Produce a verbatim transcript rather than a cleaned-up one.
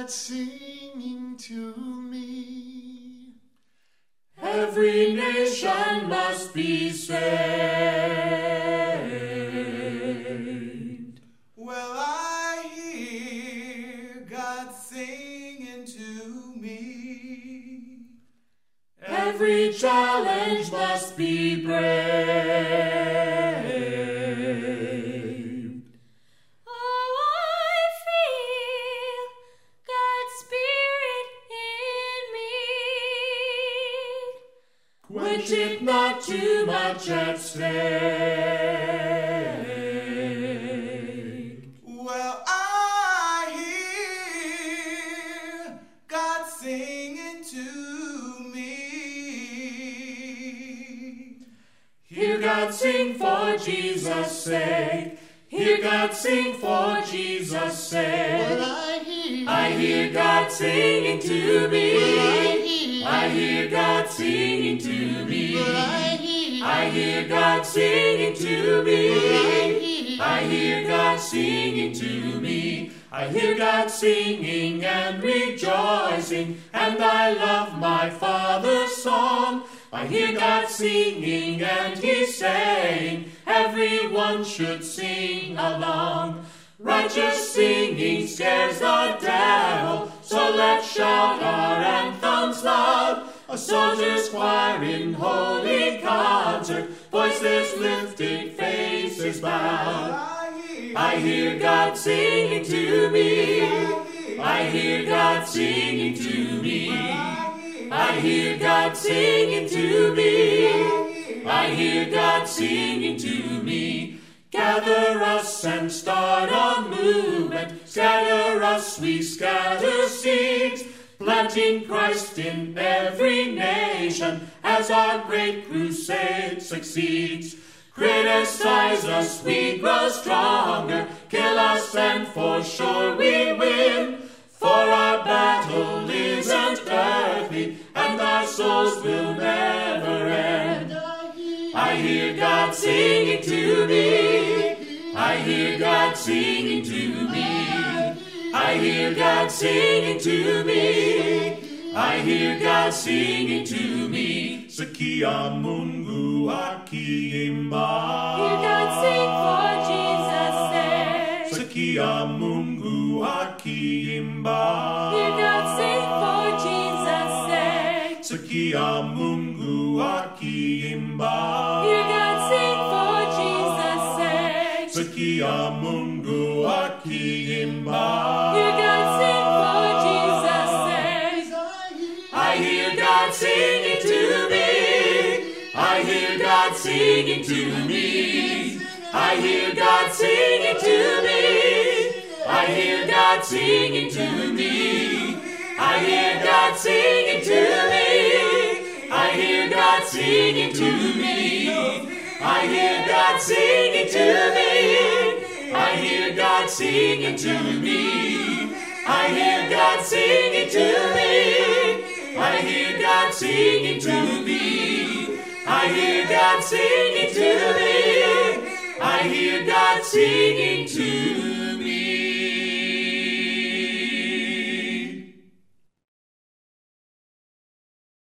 God singing to me. Every nation must be saved. Well, I hear God singing to me. Every challenge must be braved. Oh, I feel God's Spirit in me. Quench it not too much at stake. Well, I hear God singing to me. Hear God sing for Jesus' sake. Hear God sing for Jesus' sake. What I hear, I hear God singing to me. I hear God singing to me. what I hear, I hear God singing to me. I hear God singing to me. I hear God singing and rejoicing, and I love my Father's song. I hear God singing and He's saying, everyone should sing along. Righteous singing scares the devil, so let's shout our anthems loud. A soldier's choir in holy concert, voices lifted, faces bowed. I hear, I hear God singing to me. I hear God singing to me. I hear God singing to me. I hear God singing to me. Gather us and start a movement. Scatter us, we scatter seeds, planting Christ in every nation as our great crusade succeeds. Criticize us, we grow stronger. Kill us, and for sure we win. For our battle isn't earthly, and our souls will never end. I hear God singing to me. I hear God singing to me. I hear God singing to me. I hear God singing to me. Sekia Mungu akiimba. Hear God sing for Jesus' sake. Sekia Mungu akiimba. Hear God sing for Jesus' sake. Sekia Mungu akiimba. Hear God sing for Jesus' sake. Sekia Mungu akiimba. Hear God sing for Jesus' sake. I hear God singing to me. I hear God singing to me. I hear God singing to me. I hear God singing to me. I hear God singing to me. I hear God singing to me. I hear God singing to me. I hear God singing to me. I hear God singing to me. I hear God singing to me. I hear God singing to me. I hear God singing to me.